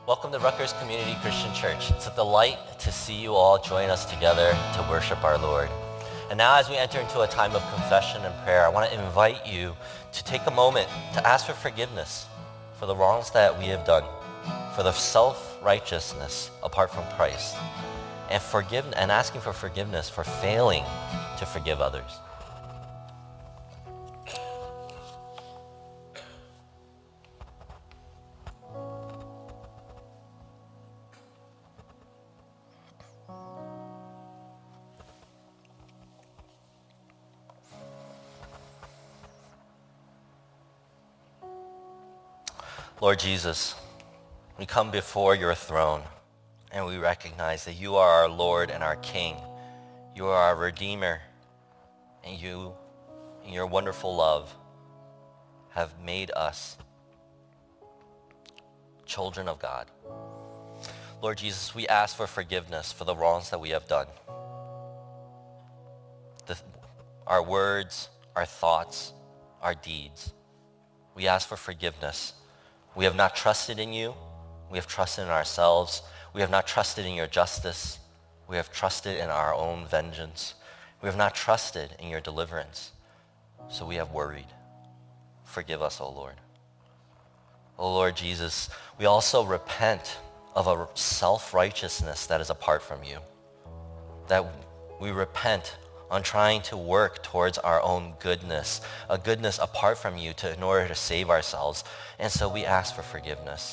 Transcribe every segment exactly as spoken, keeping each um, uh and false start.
Welcome to Rutgers Community Christian Church. It's a delight to see you all join us together to worship our Lord. And now as we enter into a time of confession and prayer, I want to invite you to take a moment to ask for forgiveness for the wrongs that we have done, for the self-righteousness apart from Christ, and forgive, and asking for forgiveness for failing to forgive others. Lord Jesus, we come before your throne and we recognize that you are our Lord and our King. You are our Redeemer, and you, in your wonderful love, have made us children of God. Lord Jesus, we ask for forgiveness for the wrongs that we have done. The, our words, our thoughts, our deeds. We ask for forgiveness. We have not trusted in you. We have trusted in ourselves. We have not trusted in your justice. We have trusted in our own vengeance. We have not trusted in your deliverance. So we have worried. Forgive us, O Lord. O Lord Jesus, we also repent of a self-righteousness that is apart from you. That we repent on trying to work towards our own goodness, a goodness apart from you to, in order to save ourselves. And so we ask for forgiveness.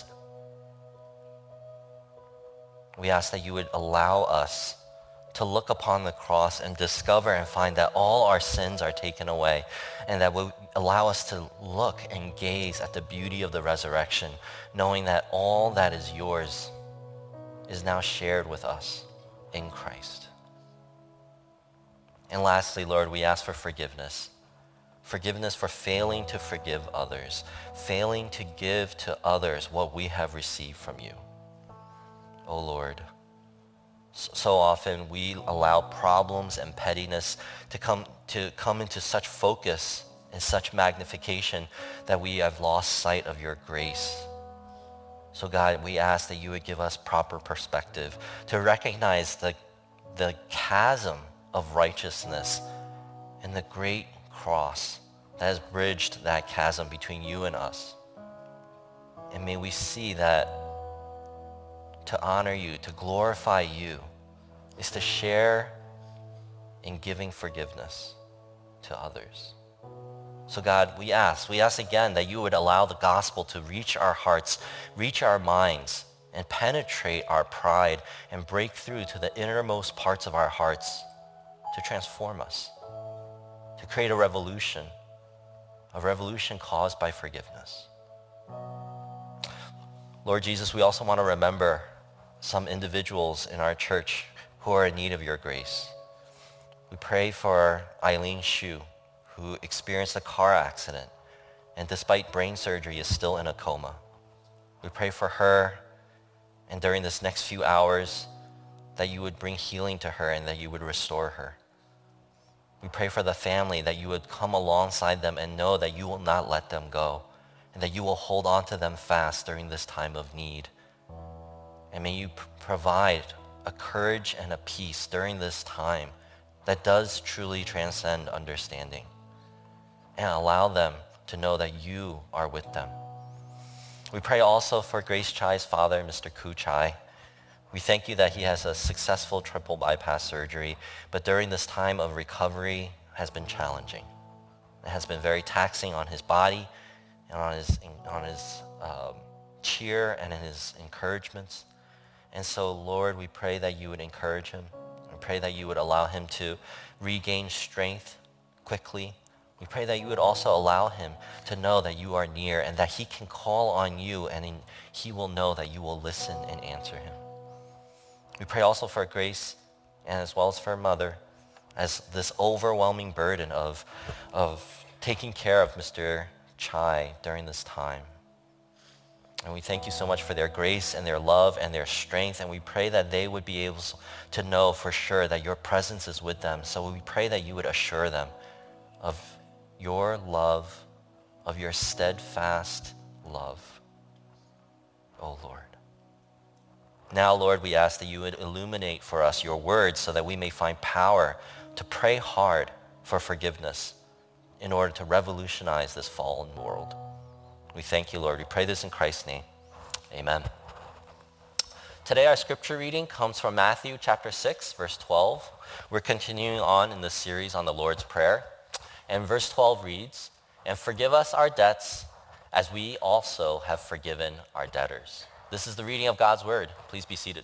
We ask that you would allow us to look upon the cross and discover and find that all our sins are taken away, and that will allow us to look and gaze at the beauty of the resurrection, knowing that all that is yours is now shared with us in Christ. And lastly, Lord, we ask for forgiveness. Forgiveness for failing to forgive others, failing to give to others what we have received from you. Oh Lord, so often we allow problems and pettiness to come to come into such focus and such magnification that we have lost sight of your grace. So God, we ask that you would give us proper perspective to recognize the, the chasm of righteousness and the great cross that has bridged that chasm between you and us. And may we see that to honor you, to glorify you, is to share in giving forgiveness to others. So God, we ask, we ask again that you would allow the gospel to reach our hearts, reach our minds, and penetrate our pride and break through to the innermost parts of our hearts to transform us, to create a revolution, a revolution caused by forgiveness. Lord Jesus, we also want to remember some individuals in our church who are in need of your grace. We pray for Eileen Shu, who experienced a car accident and despite brain surgery is still in a coma. We pray for her, and during this next few hours that you would bring healing to her and that you would restore her. We pray for the family, that you would come alongside them and know that you will not let them go, and that you will hold on to them fast during this time of need. And may you p- provide a courage and a peace during this time that does truly transcend understanding, and allow them to know that you are with them. We pray also for Grace Chai's father, Mister Ku Chai. We thank you that he has a successful triple bypass surgery, but during this time of recovery has been challenging. It has been very taxing on his body and on his, on his um, cheer and in his encouragements. And so, Lord, we pray that you would encourage him. We pray that you would allow him to regain strength quickly. We pray that you would also allow him to know that you are near and that he can call on you, and in, he will know that you will listen and answer him. We pray also for Grace, and as well as for her mother, as this overwhelming burden of, of taking care of Mister Chai during this time. And we thank you so much for their grace and their love and their strength, and we pray that they would be able to know for sure that your presence is with them. So we pray that you would assure them of your love, of your steadfast love, oh Lord. Now, Lord, we ask that you would illuminate for us your word so that we may find power to pray hard for forgiveness in order to revolutionize this fallen world. We thank you, Lord. We pray this in Christ's name. Amen. Today our scripture reading comes from Matthew chapter six, verse twelve. We're continuing on in the series on the Lord's Prayer. And verse twelve reads, "And forgive us our debts as we also have forgiven our debtors." This is the reading of God's word. Please be seated.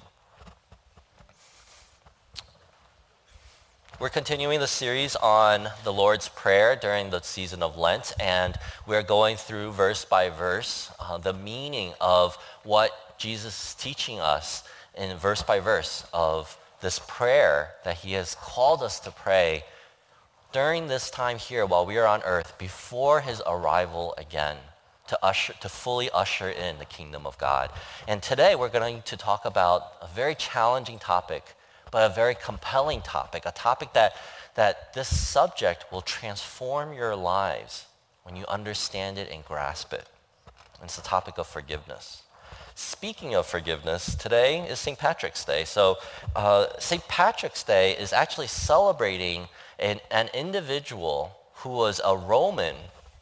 We're continuing the series on the Lord's Prayer during the season of Lent, and we're going through verse by verse uh, the meaning of what Jesus is teaching us in verse by verse of this prayer that he has called us to pray during this time here while we are on earth before his arrival again to usher, to fully usher in the kingdom of God. And today we're going to talk about a very challenging topic, but a very compelling topic, a topic that, that this subject will transform your lives when you understand it and grasp it. And it's the topic of forgiveness. Speaking of forgiveness, today is Saint Patrick's Day. So uh, Saint Patrick's Day is actually celebrating an, an individual who was a Roman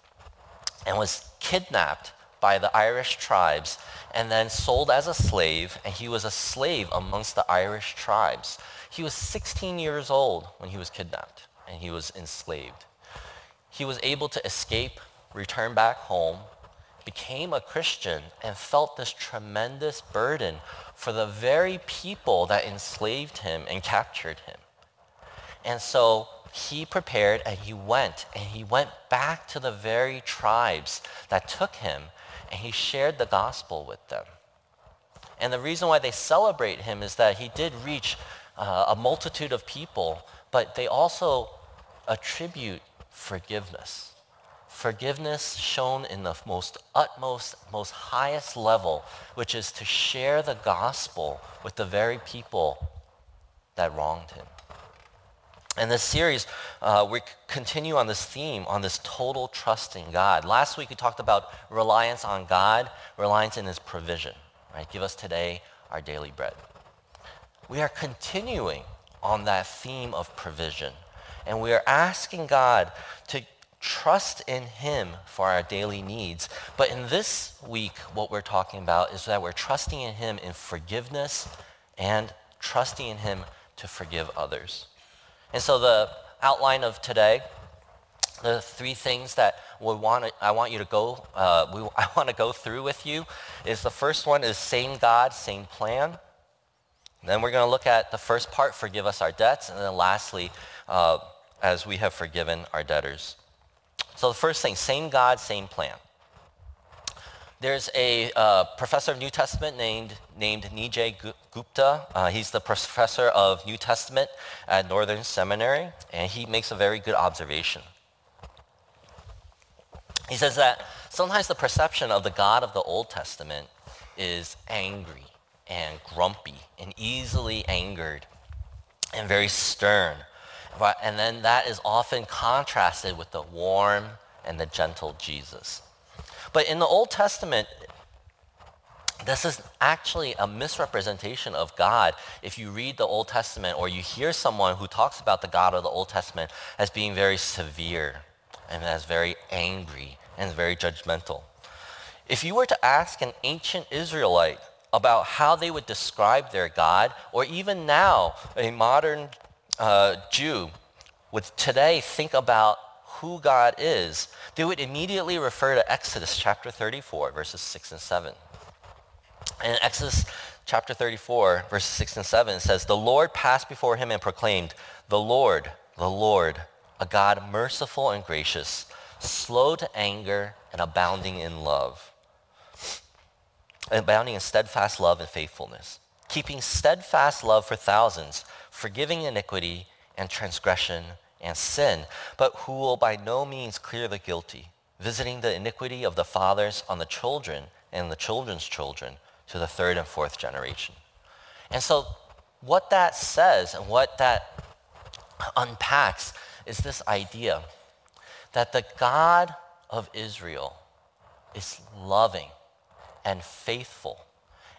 and was kidnapped by the Irish tribes and then sold as a slave, and he was a slave amongst the Irish tribes. He was sixteen years old when he was kidnapped and he was enslaved. He was able to escape, return back home, became a Christian, and felt this tremendous burden for the very people that enslaved him and captured him. And so he prepared and he went, and he went back to the very tribes that took him, and he shared the gospel with them. And the reason why they celebrate him is that he did reach uh, a multitude of people, but they also attribute forgiveness. Forgiveness shown in the most utmost, most highest level, which is to share the gospel with the very people that wronged him. In this series, uh, we continue on this theme, on this total trust in God. Last week we talked about reliance on God, reliance in his provision. Right? Give us today our daily bread. We are continuing on that theme of provision, and we are asking God to trust in him for our daily needs. But in this week, what we're talking about is that we're trusting in him in forgiveness and trusting in him to forgive others. And so the outline of today, the three things that we want to, I want you to go, uh, we, I want to go through with you is the first one is same God, same plan. Then we're going to look at the first part, forgive us our debts. And then lastly, uh, as we have forgiven our debtors. So the first thing, same God, same plan. There's a uh, professor of New Testament named, named Nijay Gupta. Uh, he's the professor of New Testament at Northern Seminary, and he makes a very good observation. He says that sometimes the perception of the God of the Old Testament is angry and grumpy and easily angered and very stern. And then that is often contrasted with the warm and the gentle Jesus. But in the Old Testament, this is actually a misrepresentation of God. If you read the Old Testament or you hear someone who talks about the God of the Old Testament as being very severe and as very angry and very judgmental. If you were to ask an ancient Israelite about how they would describe their God, or even now a modern Uh, Jew would today think about who God is, they would immediately refer to Exodus chapter thirty-four, verses six and seven. And in Exodus chapter thirty-four, verses six and seven, it says, "The Lord passed before him and proclaimed, 'The Lord, the Lord, a God merciful and gracious, slow to anger and abounding in love, abounding in steadfast love and faithfulness, keeping steadfast love for thousands, forgiving iniquity and transgression and sin, but who will by no means clear the guilty, visiting the iniquity of the fathers on the children and the children's children to the third and fourth generation.'" And so what that says and what that unpacks is this idea that the God of Israel is loving and faithful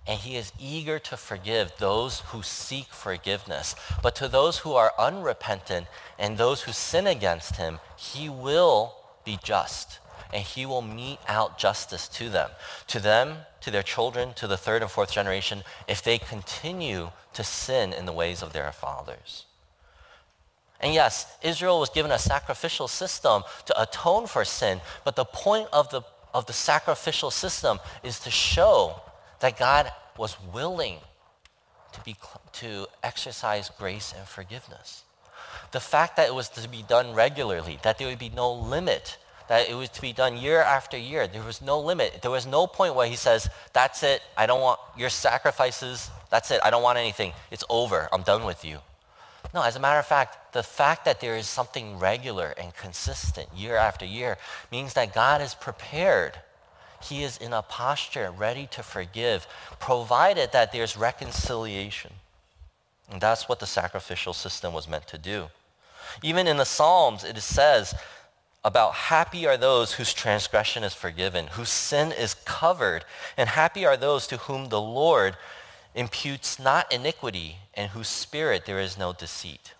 And he is eager to forgive those who seek forgiveness. But to those who are unrepentant and those who sin against him, he will be just. And he will mete out justice to them. To them, to their children, to the third and fourth generation, if they continue to sin in the ways of their fathers. And yes, Israel was given a sacrificial system to atone for sin, but the point of the, of the sacrificial system is to show that God was willing to, be, to exercise grace and forgiveness. The fact that it was to be done regularly, that there would be no limit, that it was to be done year after year, there was no limit. There was no point where he says, that's it, I don't want your sacrifices, that's it, I don't want anything, it's over, I'm done with you. No, as a matter of fact, the fact that there is something regular and consistent year after year means that God is prepared. He is in a posture ready to forgive, provided that there's reconciliation. And that's what the sacrificial system was meant to do. Even in the Psalms, it says about happy are those whose transgression is forgiven, whose sin is covered, and happy are those to whom the Lord imputes not iniquity, and whose spirit there is no deceit.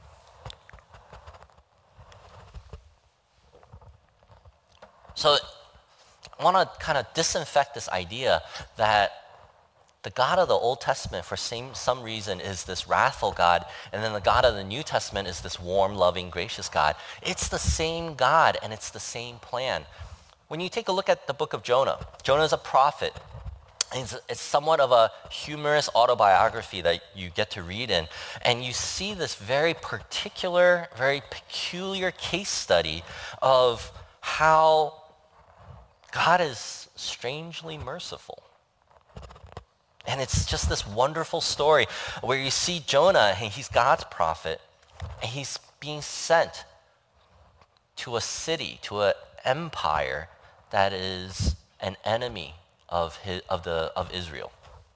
So I want to kind of disinfect this idea that the God of the Old Testament, for same, some reason, is this wrathful God, and then the God of the New Testament is this warm, loving, gracious God. It's the same God, and it's the same plan. When you take a look at the book of Jonah, Jonah is a prophet. It's, it's somewhat of a humorous autobiography that you get to read in, and you see this very particular, very peculiar case study of how God is strangely merciful. And it's just this wonderful story where you see Jonah, and he's God's prophet, and he's being sent to a city, to an empire that is an enemy of his, of the of Israel.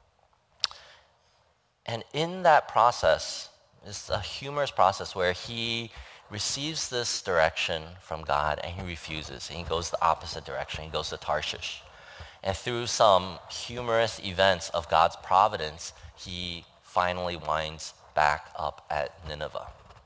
And in that process, it's a humorous process where he receives this direction from God and he refuses. And he goes the opposite direction. He goes to Tarshish. And through some humorous events of God's providence, he finally winds back up at Nineveh.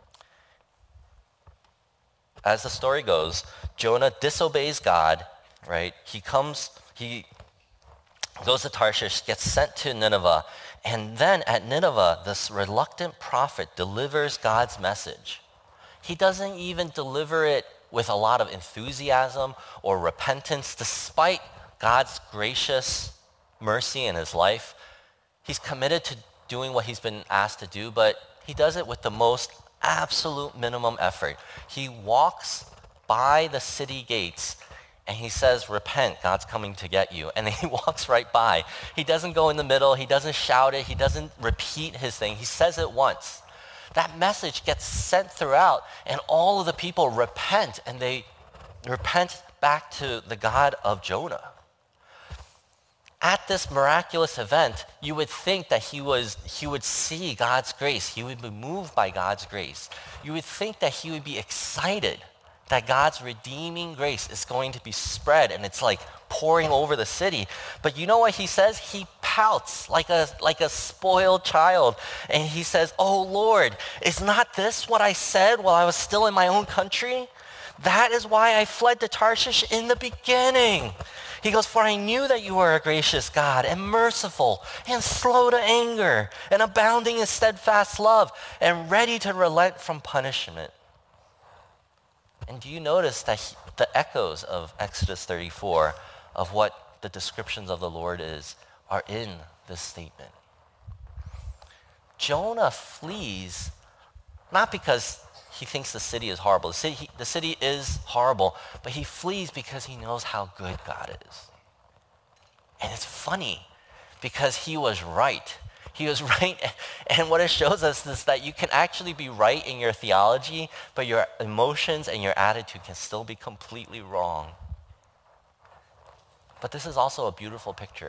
As the story goes, Jonah disobeys God, right? He comes, he goes to Tarshish, gets sent to Nineveh, and then at Nineveh, this reluctant prophet delivers God's message. He doesn't even deliver it with a lot of enthusiasm or repentance, despite God's gracious mercy in his life. He's committed to doing what he's been asked to do, but he does it with the most absolute minimum effort. He walks by the city gates and he says, repent, God's coming to get you. And then he walks right by. He doesn't go in the middle. He doesn't shout it. He doesn't repeat his thing. He says it once. That message gets sent throughout, and all of the people repent, and they repent back to the God of Jonah. At this miraculous event, you would think that he was he would see God's grace. He would be moved by God's grace. You would think that he would be excited that God's redeeming grace is going to be spread and it's like pouring over the city. But you know what he says? He pouts like a like a spoiled child. And he says, "Oh Lord, is not this what I said while I was still in my own country? That is why I fled to Tarshish in the beginning." He goes, "For I knew that you are a gracious God and merciful and slow to anger and abounding in steadfast love and ready to relent from punishment." And do you notice that he, the echoes of Exodus thirty-four of what the descriptions of the Lord is are in this statement? Jonah flees not because he thinks the city is horrible. The city, the city is horrible, but he flees because he knows how good God is. And it's funny because he was right. He was right, and what it shows us is that you can actually be right in your theology, but your emotions and your attitude can still be completely wrong. But this is also a beautiful picture.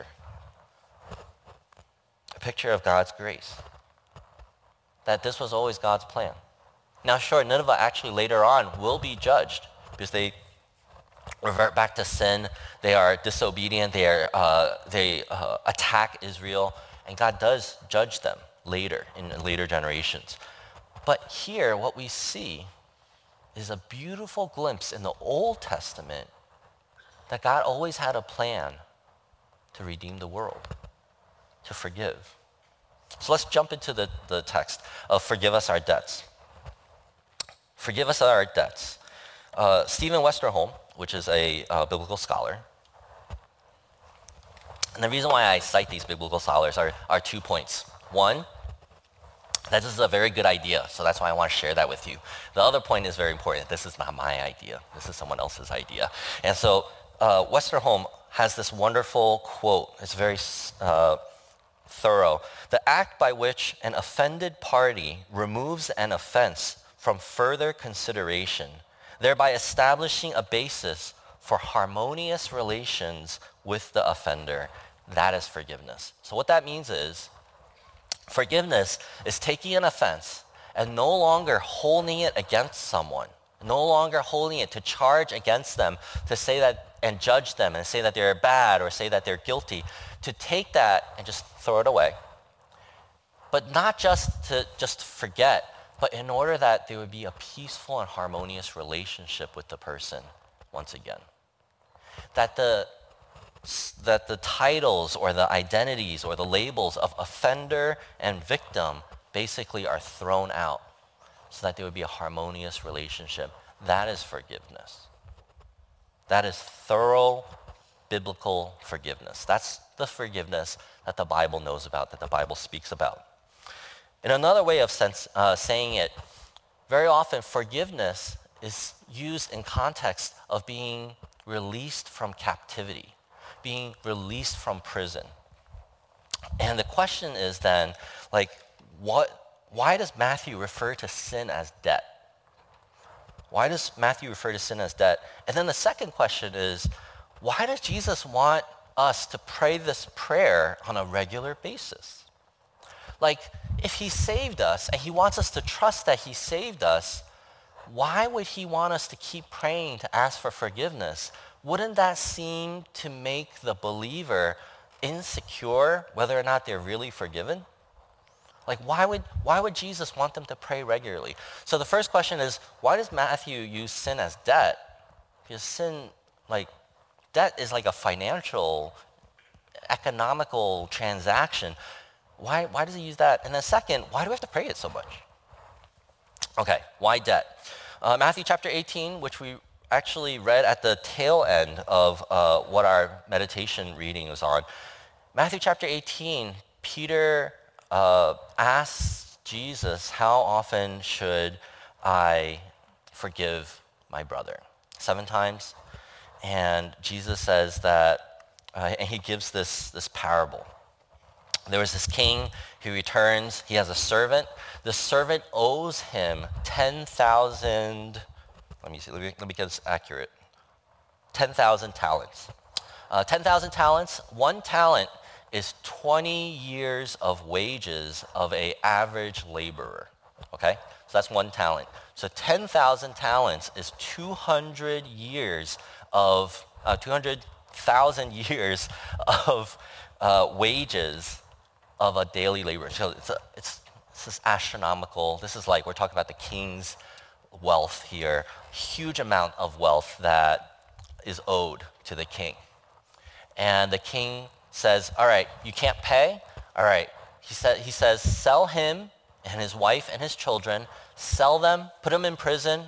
A picture of God's grace. That this was always God's plan. Now, sure, Nineveh actually later on will be judged because they revert back to sin. They are disobedient. They, are, uh, they uh, attack Israel. And God does judge them later, in later generations. But here, what we see is a beautiful glimpse in the Old Testament that God always had a plan to redeem the world, to forgive. So let's jump into the, the text of forgive us our debts. Forgive us our debts. Uh, Stephen Westerholm, which is a uh, biblical scholar, and the reason why I cite these biblical scholars are, are two points. One, that this is a very good idea, so that's why I want to share that with you. The other point is very important. This is not my idea. This is someone else's idea. And so uh, Westerholm has this wonderful quote. It's very uh, thorough. The act by which an offended party removes an offense from further consideration, thereby establishing a basis for harmonious relations with the offender, that is forgiveness. So what that means is, forgiveness is taking an offense and no longer holding it against someone, no longer holding it to charge against them, to say that and judge them and say that they're bad or say that they're guilty, to take that and just throw it away. But not just to just forget, but in order that there would be a peaceful and harmonious relationship with the person once again. That the that the titles or the identities or the labels of offender and victim basically are thrown out so that there would be a harmonious relationship. That is forgiveness. That is thorough biblical forgiveness. That's the forgiveness that the Bible knows about, that the Bible speaks about. In another way of sense, uh, saying it, very often forgiveness is used in context of being released from captivity, being released from prison. And the question is then, like, what? Why does Matthew refer to sin as debt? Why does Matthew refer to sin as debt? And then the second question is, why does Jesus want us to pray this prayer on a regular basis? Like, if he saved us and he wants us to trust that he saved us, why would he want us to keep praying to ask for forgiveness? Wouldn't that seem to make the believer insecure whether or not they're really forgiven? Like, why would, why would Jesus want them to pray regularly? So the first question is, why does Matthew use sin as debt? Because sin, like, debt is like a financial, economical transaction. Why, why does he use that? And then second, why do we have to pray it so much? Okay, why debt? Uh, Matthew chapter eighteen, which we actually read at the tail end of uh, what our meditation reading was on. Matthew chapter eighteen, Peter uh, asks Jesus, how often should I forgive my brother? Seven times. And Jesus says that, uh, and he gives this, this parable. There was this king who returns. He has a servant. The servant owes him ten thousand, let me see, let me, let me get this accurate, ten thousand talents. Uh, ten thousand talents, one talent is twenty years of wages of an average laborer, okay? So that's one talent. So ten thousand talents is two hundred years of, uh, two hundred thousand years of uh, wages of a daily laborer. So it's, a, it's, this is astronomical. This is like, we're talking about the king's wealth here. Huge amount of wealth that is owed to the king. And the king says, all right, you can't pay? All right. He, sa- he says, sell him and his wife and his children, sell them, put them in prison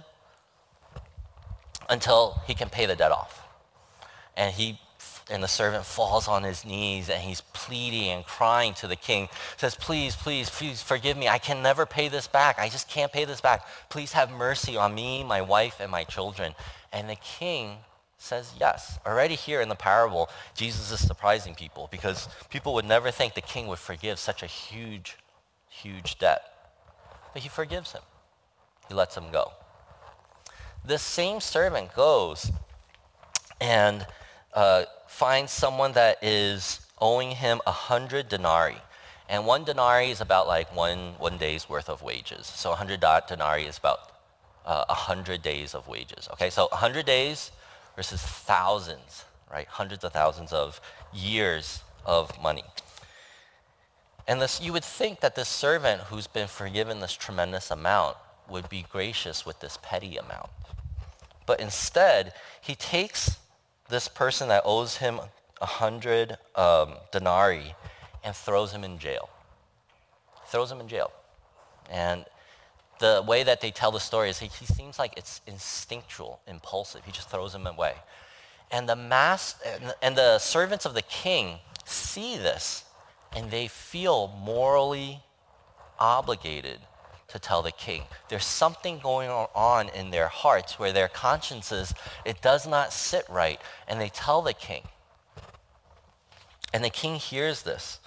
until he can pay the debt off. And he And the servant falls on his knees and he's pleading and crying to the king. Says, please, please, please forgive me. I can never pay this back. I just can't pay this back. Please have mercy on me, my wife, and my children. And the king says yes. Already here in the parable, Jesus is surprising people because people would never think the king would forgive such a huge, huge debt. But he forgives him. He lets him go. This same servant goes and uh, finds someone that is owing him a hundred denarii. And one denarii is about like one, one day's worth of wages. So a hundred denarii is about uh, a hundred days of wages. Okay, so a hundred days, versus thousands, right? Hundreds of thousands of years of money. And this, you would think that this servant who's been forgiven this tremendous amount would be gracious with this petty amount. But instead, he takes this person that owes him a hundred um, denarii and throws him in jail. Throws him in jail. And the way that they tell the story is he, he seems like it's instinctual, impulsive. He just throws him away. And the mass and, and the servants of the king see this, and they feel morally obligated to tell the king. There's something going on in their hearts where their consciences, it does not sit right, and they tell the king. And the king hears this,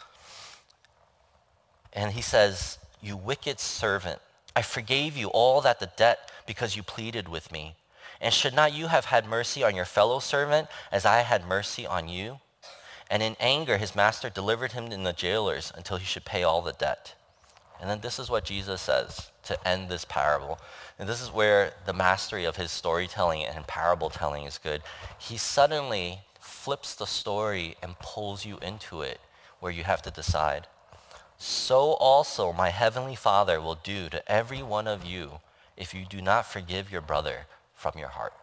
and he says, "You wicked servant, I forgave you all that the debt because you pleaded with me. And should not you have had mercy on your fellow servant as I had mercy on you?" And in anger, his master delivered him in the jailers until he should pay all the debt. And then this is what Jesus says to end this parable. And this is where the mastery of his storytelling and parable telling is good. He suddenly flips the story and pulls you into it where you have to decide. So also my heavenly Father will do to every one of you if you do not forgive your brother from your heart.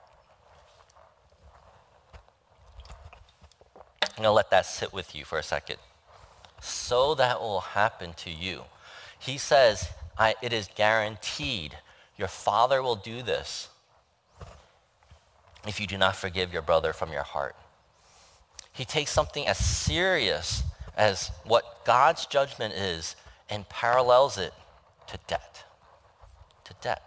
I'm going to let that sit with you for a second. So that will happen to you. He says, I, it is guaranteed your Father will do this if you do not forgive your brother from your heart. He takes something as serious as what God's judgment is and parallels it to debt. To debt.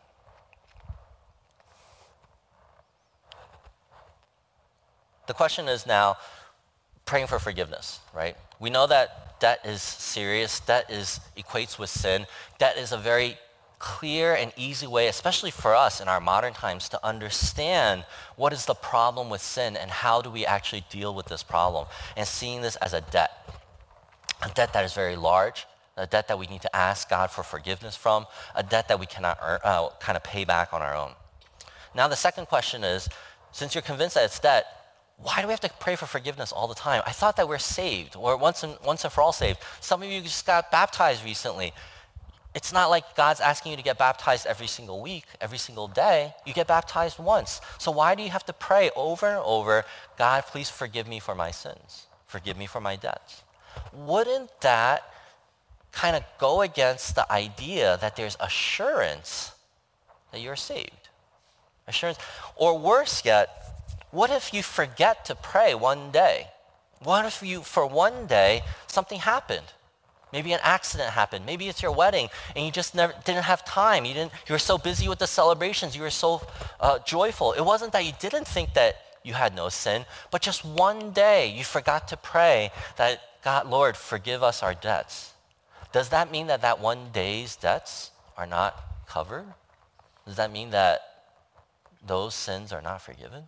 The question is now, praying for forgiveness, right? We know that debt is serious. Debt is equates with sin. Debt is a very clear and easy way, especially for us in our modern times, to understand what is the problem with sin and how do we actually deal with this problem, and seeing this as a debt. A debt that is very large, a debt that we need to ask God for forgiveness from, a debt that we cannot earn, uh, kind of pay back on our own. Now the second question is, since you're convinced that it's debt, why do we have to pray for forgiveness all the time? I thought that we're saved, or once and, once and for all saved. Some of you just got baptized recently. It's not like God's asking you to get baptized every single week, every single day. You get baptized once. So why do you have to pray over and over, God, please forgive me for my sins. Forgive me for my debts. Wouldn't that kind of go against the idea that there's assurance that you're saved? Assurance. Or worse yet, what if you forget to pray one day? What if you, for one day, something happened? Maybe an accident happened. Maybe it's your wedding, and you just never didn't have time. You didn't. You were so busy with the celebrations. You were so uh, joyful. It wasn't that you didn't think that you had no sin, but just one day you forgot to pray that, God, Lord, forgive us our debts. Does that mean that that one day's debts are not covered? Does that mean that those sins are not forgiven?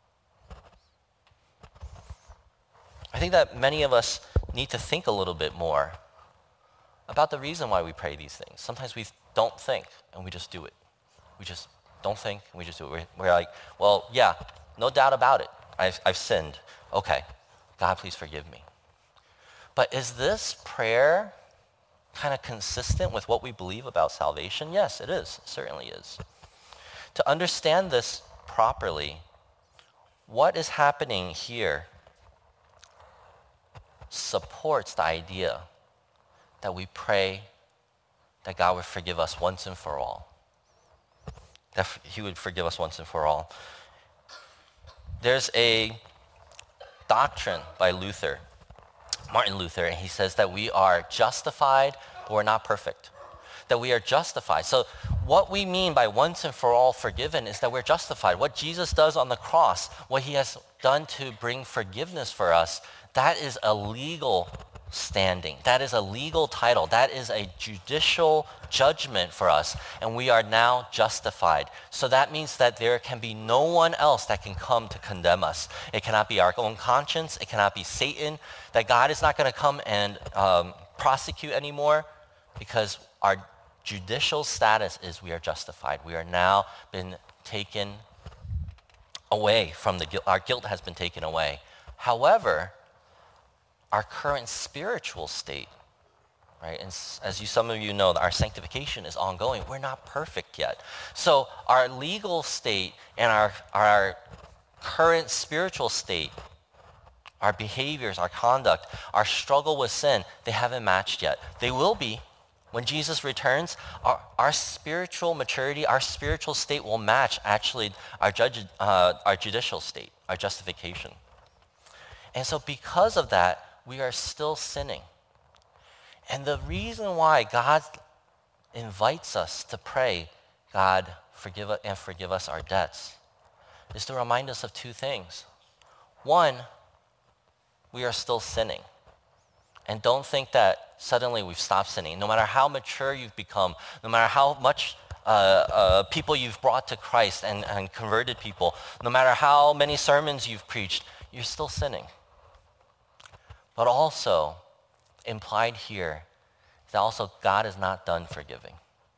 I think that many of us need to think a little bit more about the reason why we pray these things. Sometimes we don't think and we just do it. We just don't think and we just do it. We're, we're like, well, yeah, no doubt about it. I've, I've sinned. Okay, God, please forgive me. But is this prayer kind of consistent with what we believe about salvation? Yes, it is. It certainly is. To understand this properly, what is happening here supports the idea that we pray that God would forgive us once and for all. That he would forgive us once and for all. There's a doctrine by Luther, Martin Luther, and he says that we are justified, but we're not perfect. That we are justified. So what we mean by once and for all forgiven is that we're justified. What Jesus does on the cross, what he has done to bring forgiveness for us, that is a legal standing. That is a legal title. That is a judicial judgment for us, and we are now justified. So that means that there can be no one else that can come to condemn us. It cannot be our own conscience. It cannot be Satan. That God is not going to come and um, prosecute anymore, because our judicial status is we are justified. We are now been taken away from the guilt. Our guilt has been taken away. However, our current spiritual state, right? And as you, some of you know, our sanctification is ongoing. We're not perfect yet. So our legal state and our, our current spiritual state, our behaviors, our conduct, our struggle with sin, they haven't matched yet. They will be. When Jesus returns, our, our spiritual maturity, our spiritual state will match actually our, judge, uh, our judicial state, our justification. And so because of that, we are still sinning. And the reason why God invites us to pray, God, forgive us and forgive us our debts, is to remind us of two things. One, we are still sinning. And don't think that suddenly we've stopped sinning. No matter how mature you've become, no matter how much uh, uh, people you've brought to Christ and, and converted people, no matter how many sermons you've preached, you're still sinning. But also, implied here is that also God is not done forgiving.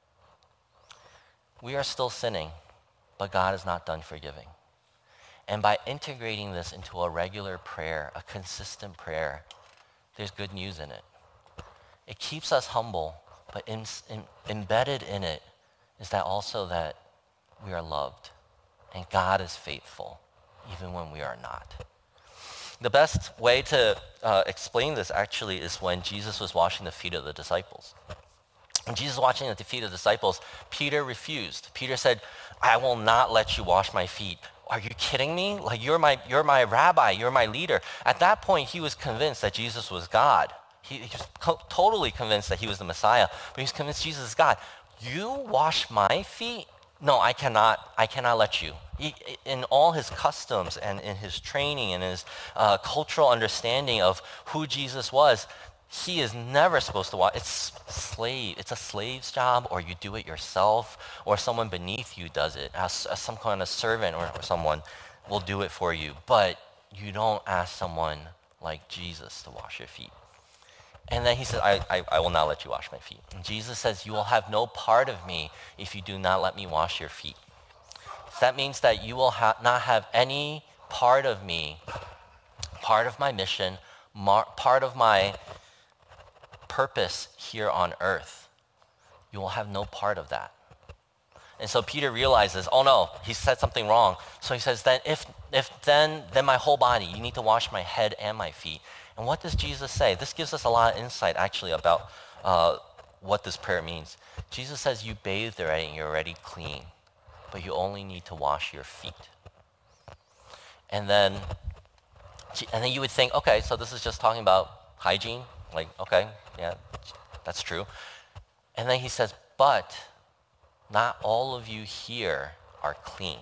We are still sinning, but God is not done forgiving. And by integrating this into a regular prayer, a consistent prayer, there's good news in it. It keeps us humble, but in, in, embedded in it is that also that we are loved and God is faithful even when we are not. The best way to uh, explain this actually is when Jesus was washing the feet of the disciples. When Jesus was washing the feet of the disciples, Peter refused. Peter said, I will not let you wash my feet. Are you kidding me? Like you're my, you're my rabbi, you're my leader. At that point, he was convinced that Jesus was God. He, he was co- totally convinced that he was the Messiah, but he was convinced Jesus is God. You wash my feet? No, I cannot, I cannot let you. He, in all his customs and in his training and his uh, cultural understanding of who Jesus was, he is never supposed to wash. It's slave. It's a slave's job, or you do it yourself, or someone beneath you does it. As, as some kind of servant or, or someone will do it for you. But you don't ask someone like Jesus to wash your feet. And then he says, I, I, I will not let you wash my feet. And Jesus says, you will have no part of me if you do not let me wash your feet. So that means that you will ha- not have any part of me, part of my mission, mar- part of my purpose here on earth. You will have no part of that. And so Peter realizes, oh no, he said something wrong. So he says, then if if then then my whole body, you need to wash my head and my feet. And what does Jesus say? This gives us a lot of insight actually about uh, what this prayer means. Jesus says, you bathed already and you're already clean, but you only need to wash your feet. And then and then you would think, okay, so this is just talking about hygiene. Like, okay, yeah, that's true. And then he says, but not all of you here are clean.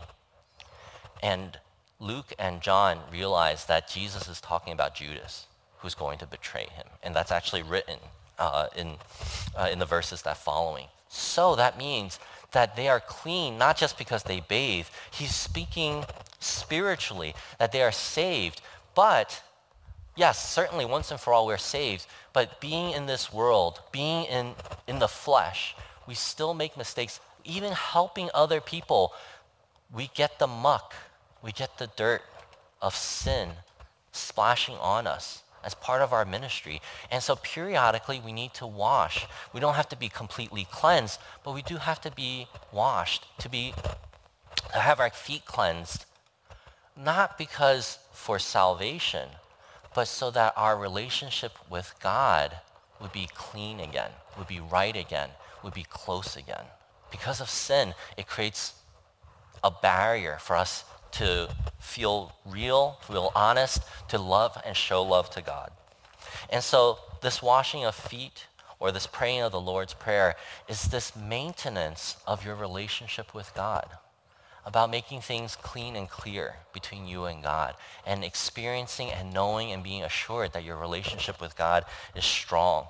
And Luke and John realize that Jesus is talking about Judas, who's going to betray him. And that's actually written uh, in, uh, in the verses that following. So that means that they are clean, not just because they bathe. He's speaking spiritually, that they are saved. But yes, certainly once and for all we're saved, but being in this world, being in, in the flesh, we still make mistakes. Even helping other people, we get the muck, we get the dirt of sin splashing on us as part of our ministry. And so periodically we need to wash. We don't have to be completely cleansed, but we do have to be washed, to be to have our feet cleansed, not because for salvation, but so that our relationship with God would be clean again, would be right again, would be close again. Because of sin, it creates a barrier for us to feel real, feel honest, to love and show love to God. And so this washing of feet or this praying of the Lord's Prayer is this maintenance of your relationship with God, about making things clean and clear between you and God, and experiencing and knowing and being assured that your relationship with God is strong.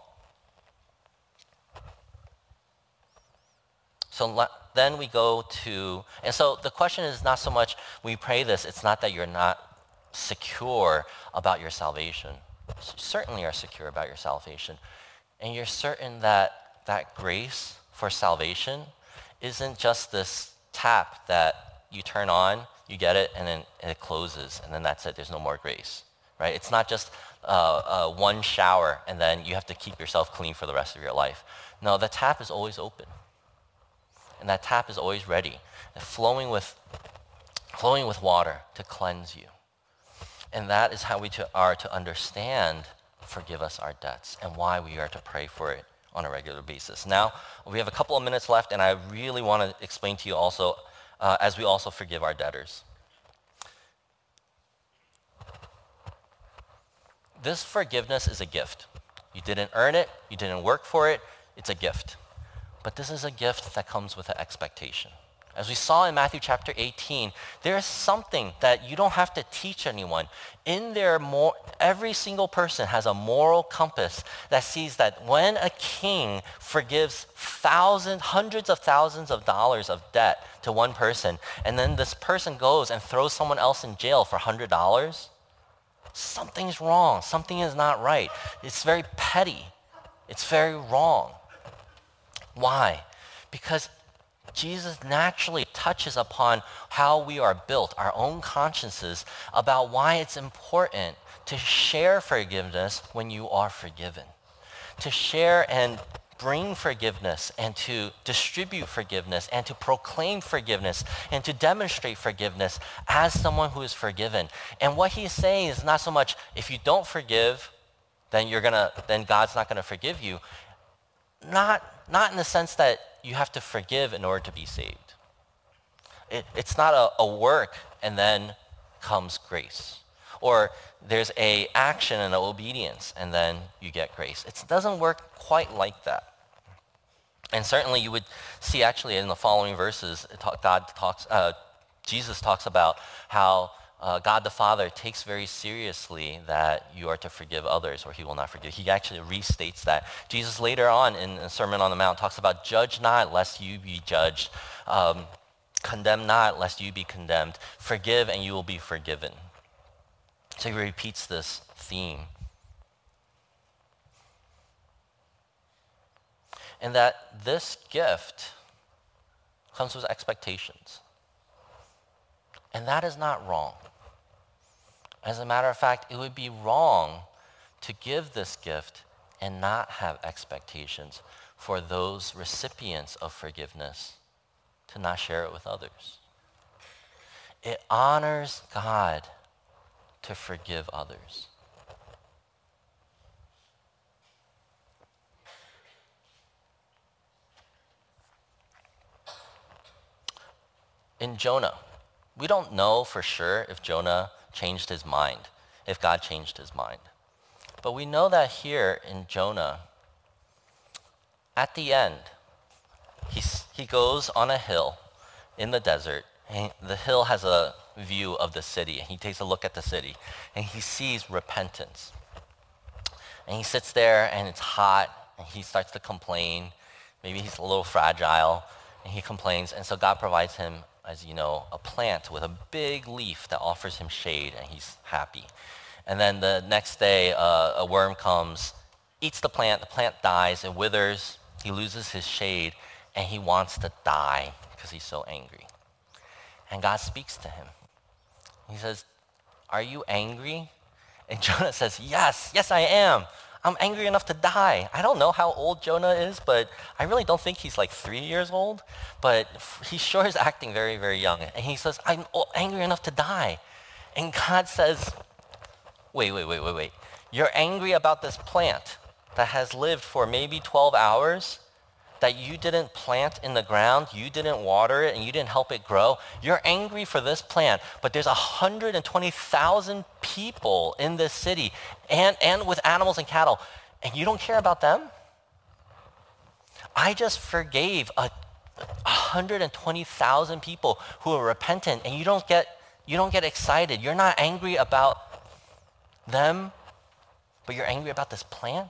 So le- then we go to, and so the question is not so much when you pray this, it's not that you're not secure about your salvation. You certainly are secure about your salvation. And you're certain that that grace for salvation isn't just this tap that you turn on you get it, and then it closes, and then that's it. There's no more grace, right? It's not just uh, uh, one shower, and then you have to keep yourself clean for the rest of your life. No, the tap is always open, and that tap is always ready, flowing with, flowing with water to cleanse you. And that is how we to, are to understand forgive us our debts and why we are to pray for it on a regular basis. Now, we have a couple of minutes left, and I really want to explain to you also, uh, as we also forgive our debtors. This forgiveness is a gift. You didn't earn it, you didn't work for it, it's a gift. But this is a gift that comes with an expectation. As we saw in Matthew chapter eighteen, there is something that you don't have to teach anyone. In their more, every single person has a moral compass that sees that when a king forgives thousands, hundreds of thousands of dollars of debt to one person, and then this person goes and throws someone else in jail for one hundred dollars, something's wrong. Something is not right. It's very petty. It's very wrong. Why? Because Jesus naturally touches upon how we are built, our own consciences, about why it's important to share forgiveness when you are forgiven. To share and bring forgiveness and to distribute forgiveness and to proclaim forgiveness and to demonstrate forgiveness as someone who is forgiven. And what he's saying is not so much if you don't forgive, then you're gonna then God's not gonna forgive you. Not not in the sense that you have to forgive in order to be saved. It, it's not a, a work and then comes grace. Or there's a action and an obedience and then you get grace. It doesn't work quite like that. And certainly you would see actually in the following verses, God talks, uh, Jesus talks about how uh, God the Father takes very seriously that you are to forgive others or he will not forgive. He actually restates that. Jesus later on in the Sermon on the Mount talks about judge not lest you be judged. Um, condemn not lest you be condemned. Forgive and you will be forgiven. So he repeats this theme. And that this gift comes with expectations. And that is not wrong. As a matter of fact, it would be wrong to give this gift and not have expectations for those recipients of forgiveness to not share it with others. It honors God to forgive others. In Jonah, we don't know for sure if Jonah changed his mind, if God changed his mind. But we know that here in Jonah, at the end, he's, he goes on a hill in the desert. And the hill has a view of the city, and he takes a look at the city, and he sees repentance. And he sits there, and it's hot, and he starts to complain. Maybe he's a little fragile, and he complains. And so God provides him, as you know, a plant with a big leaf that offers him shade, and he's happy. And then the next day, uh, a worm comes, eats the plant, the plant dies, it withers, he loses his shade, and he wants to die because he's so angry. And God speaks to him. He says, "Are you angry?" And Jonah says, yes, yes I am. I'm angry enough to die. I don't know how old Jonah is, but I really don't think he's like three years old. But he sure is acting very, very young. And he says, I'm angry enough to die. And God says, wait, wait, wait, wait, wait. You're angry about this plant that has lived for maybe twelve hours, that you didn't plant in the ground, you didn't water it, and you didn't help it grow. You're angry for this plant, but there's one hundred twenty thousand people in this city and, and with animals and cattle, and you don't care about them? I just forgave a, one hundred twenty thousand people who are repentant, and you don't get you don't get excited. You're not angry about them, but you're angry about this plant?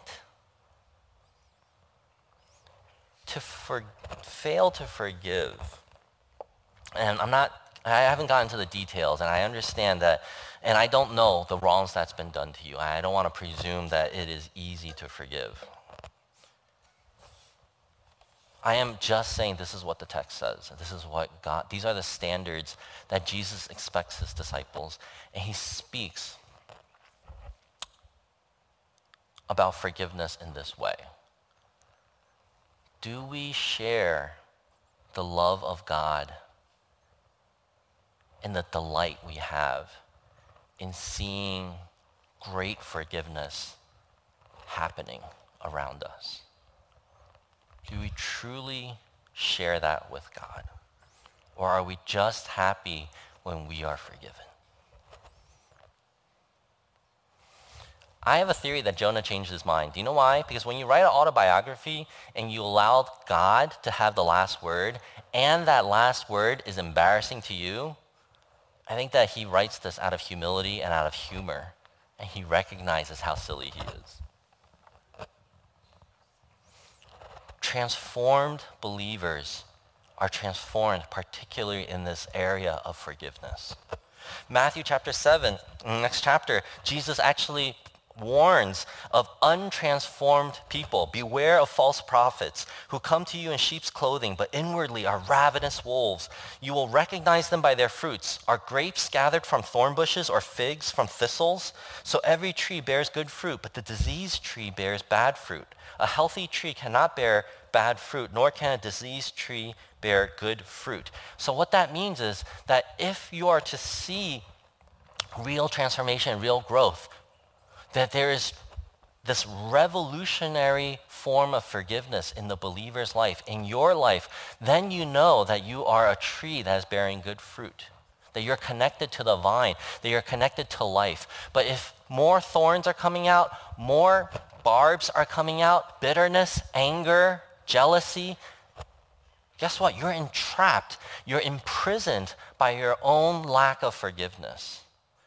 To for, fail to forgive, and I'm not, I haven't gotten to the details, and I understand that, and I don't know the wrongs that's been done to you. I don't want to presume that it is easy to forgive. I am just saying this is what the text says. This is what God, these are the standards that Jesus expects his disciples. And he speaks about forgiveness in this way. Do we share the love of God and the delight we have in seeing great forgiveness happening around us? Do we truly share that with God? Or are we just happy when we are forgiven? I have a theory that Jonah changed his mind. Do you know why? Because when you write an autobiography and you allow God to have the last word, and that last word is embarrassing to you, I think that he writes this out of humility and out of humor, and he recognizes how silly he is. Transformed believers are transformed, particularly in this area of forgiveness. Matthew chapter seven, in the next chapter, Jesus actually warns of untransformed people. Beware of false prophets who come to you in sheep's clothing, but inwardly are ravenous wolves. You will recognize them by their fruits. Are grapes gathered from thorn bushes or figs from thistles? So every tree bears good fruit, but the diseased tree bears bad fruit. A healthy tree cannot bear bad fruit, nor can a diseased tree bear good fruit. So what that means is that if you are to see real transformation, real growth, that there is this revolutionary form of forgiveness in the believer's life, in your life, then you know that you are a tree that is bearing good fruit, that you're connected to the vine, that you're connected to life. But if more thorns are coming out, more barbs are coming out, bitterness, anger, jealousy, guess what? You're entrapped. You're imprisoned by your own lack of forgiveness.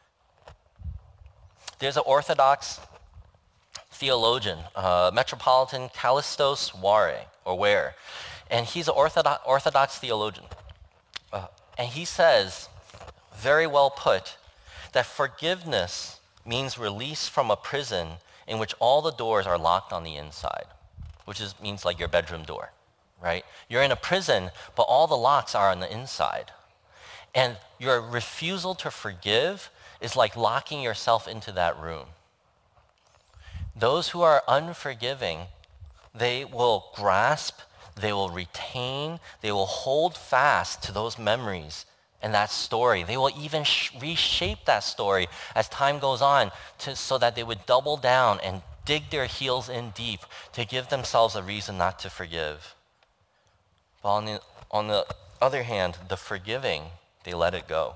There's an Orthodox theologian, uh, Metropolitan Kallistos Ware, or Ware, and he's an Orthodox, Orthodox theologian. Uh, and he says, very well put, that forgiveness means release from a prison in which all the doors are locked on the inside, which is, means like your bedroom door, right? You're in a prison, but all the locks are on the inside. And your refusal to forgive is like locking yourself into that room. Those who are unforgiving, they will grasp, they will retain, they will hold fast to those memories and that story. They will even sh- reshape that story as time goes on to, so that they would double down and dig their heels in deep to give themselves a reason not to forgive. But on the, on the other hand, the forgiving, they let it go.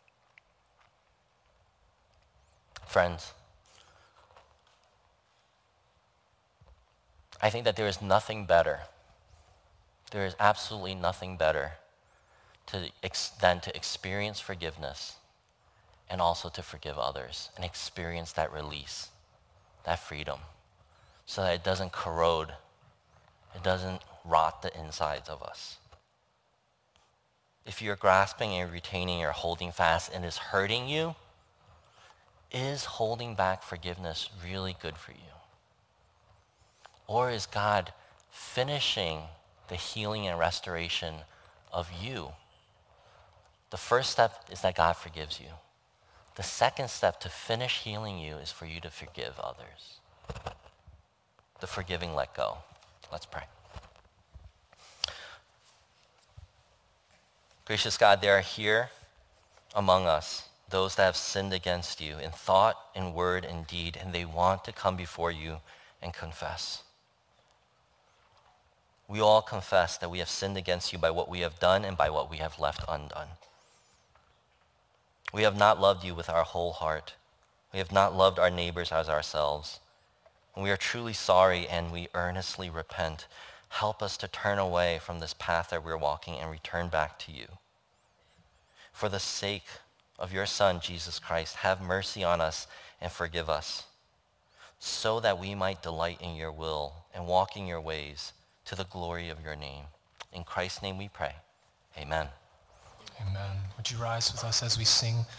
Friends, I think that there is nothing better. There is absolutely nothing better to ex- than to experience forgiveness and also to forgive others and experience that release, that freedom, so that it doesn't corrode, it doesn't rot the insides of us. If you're grasping and retaining or holding fast and it's hurting you, is holding back forgiveness really good for you? Or is God finishing the healing and restoration of you? The first step is that God forgives you. The second step to finish healing you is for you to forgive others. The forgiving let go. Let's pray. Gracious God, there are here among us those that have sinned against you in thought, in word, and deed, and they want to come before you and confess. We all confess that we have sinned against you by what we have done and by what we have left undone. We have not loved you with our whole heart. We have not loved our neighbors as ourselves. And we are truly sorry and we earnestly repent. Help us to turn away from this path that we're walking and return back to you. For the sake of your Son, Jesus Christ, have mercy on us and forgive us, so that we might delight in your will and walk in your ways to the glory of your name. In Christ's name we pray. Amen. Amen. Would you rise with us as we sing